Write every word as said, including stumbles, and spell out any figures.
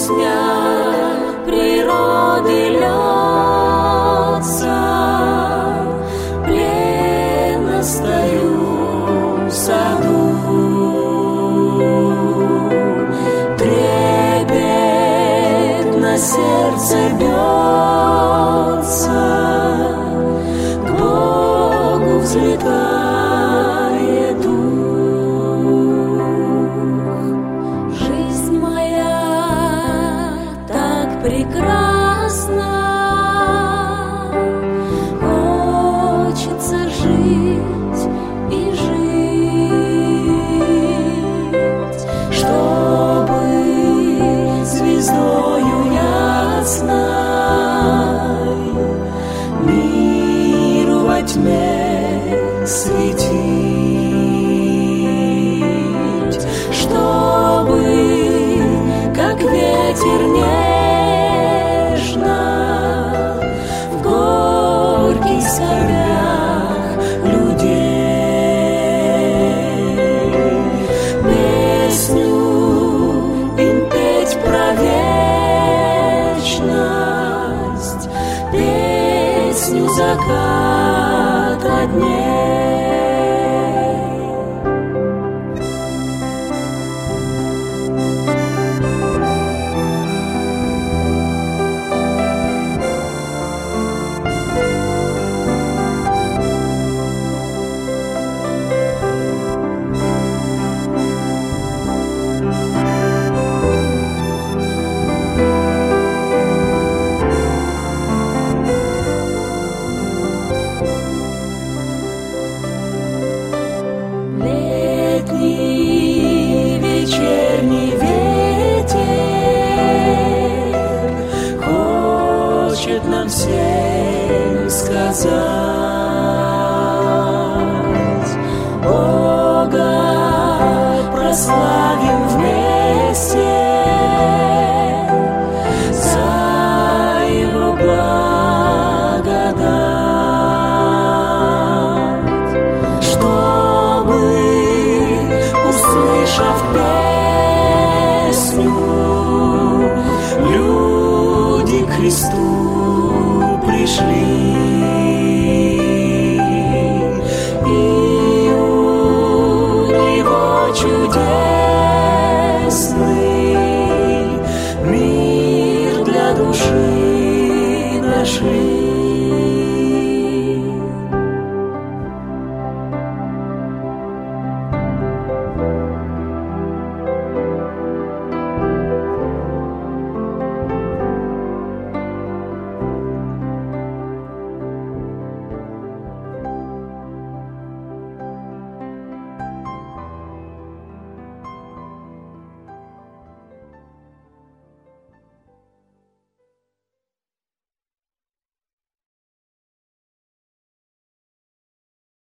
песня природы льется, плен стою в саду, трепетно сердце бьется, к Богу взлетает дух. Жизнь моя так прекрасна, хочется жить и жить, чтобы звездою ясной миру во тьме светить, чтобы, как ветер нежно, в горьких скорбях людей песню им петь про вечность, песню заката дней. Летний вечерний ветер хочет нам всем сказать: Бога прославим вместе за Его благодать, чтобы, услышав песню, люди к Христу пришли, и у Него чудесный мир для души нашли.